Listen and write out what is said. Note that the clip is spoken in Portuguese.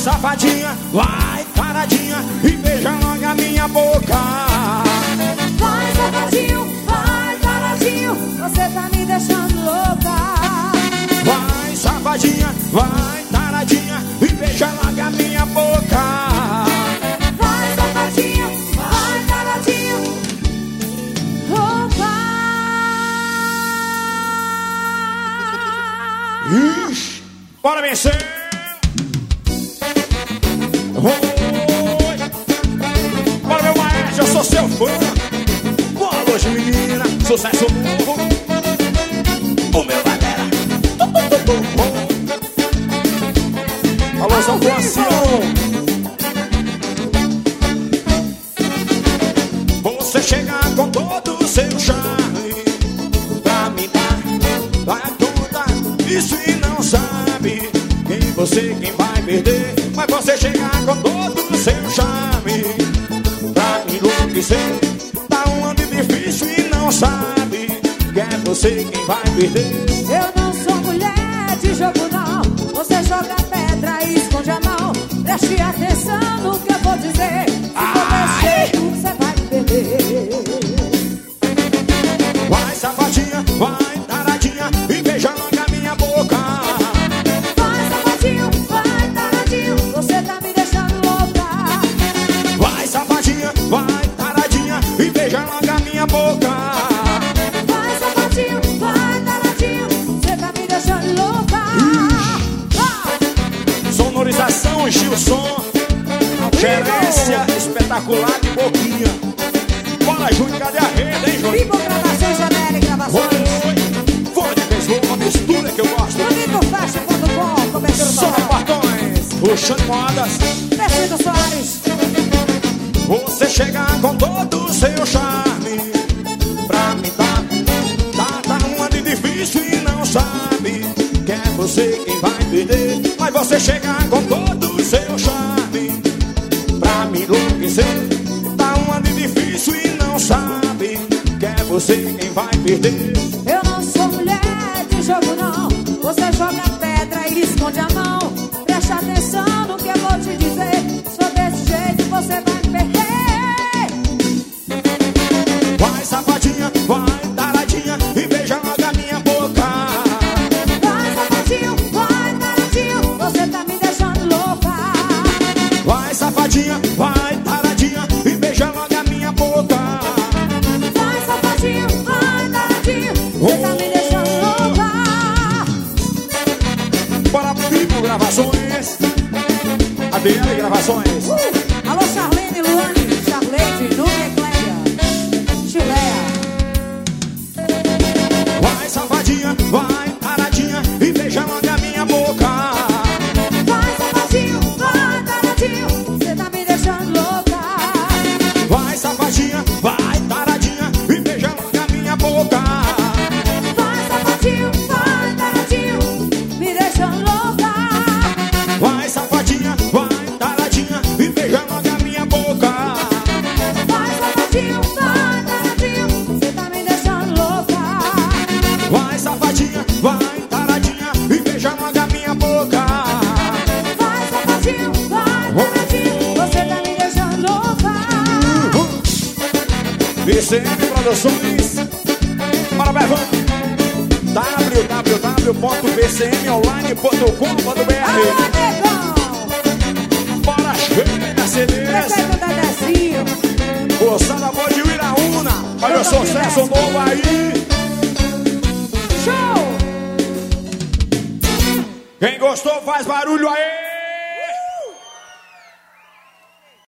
safadinha, vai taradinha e beija logo a minha boca. Vai safadinho, vai taradinho, você tá me deixando louca. Vai safadinha, vai taradinha e beija logo a minha boca. Vai safadinho, vai taradinho, louca. Ixi, bora vencer. Bora, meu maestro, eu sou seu fã. Boa hoje, menina, sucesso novo. O meu galera. Alô, São Francisco. Você chega com todo o seu charme pra me dar tudo isso e não sabe quem vai perder. Mas você chega com todo o seu charme pra me enlouquecer. Tá um ano difícil e não sabe que é você quem vai perder. Eu não sou mulher de jogo não. Você joga pedra e esconde a mão. Preste atenção no que eu vou dizer. Se for desse jeito, você vai perder. Vai safadinha, vai taradinha e beija logo a minha boca. Vai safadinho, vai taradinho, você tá me deixando louca. Vai safadinha, vai taradinha e beija logo a minha boca. Vai safadinho, vai taradinho, você tá me deixando louca. Sonorização Gilson, gerência espetacular de boquinha. Bora, Júnior, cadê a rede, hein, Júnior? Vivo Gravações, Janelle Gravações. Foi de vez uma mistura que eu gosto. Bonitofaixa.com, cobertura Só total. partões, puxando modas. Vestido Soares. Você chega com todo o seu charme pra me dar. Tá um ano difícil e não sabe que é você quem vai perder. Mas você chega com todo o seu charme pra me enlouquecer. Tá um ano difícil e não sabe que é você quem vai perder. Eu não sou mulher de jogo não. Você joga pedra e esconde a mão. Preste atenção no que eu vou te dizer. Só desse jeito você vai perder. Vai safadinha, vai taradinha e beija logo a minha boca. Vai safadinho, vai taradinho, você tá me deixando louca. Vai safadinha, vai taradinha e beija logo a minha boca. Vai safadinho, vai taradinho, você tá me deixando louca. Bora, Vivo Gravações, ADL Gravações. Alô, Charlene, Luane, Charleide, Núria e Cléia. Chileia. Vai safadinha, vai taradinha e beija logo a minha boca. Vai safadinho, vai taradinho, você tá me deixando louca. Vai safadinha, vai taradinha e beija logo a minha boca. Vai safadinho, vai taradinho, me deixando louca. Vai safadinha, vai taradinha e beija logo a minha boca. Vai safadinho, vai taradinho, você tá me deixando louca. Vai safadinha, vai taradinha e beija logo a minha boca. Vai safadinho, vai taradinho, você tá me deixando louca. VCM Produções, para Bevão, www.vcmonline.com.br. Alô, negão, Bora, chega CDs. prefeito da Dezinho. Moçada boa de Uiraúna, olha o sucesso novo aí. Show! Quem gostou faz barulho aí.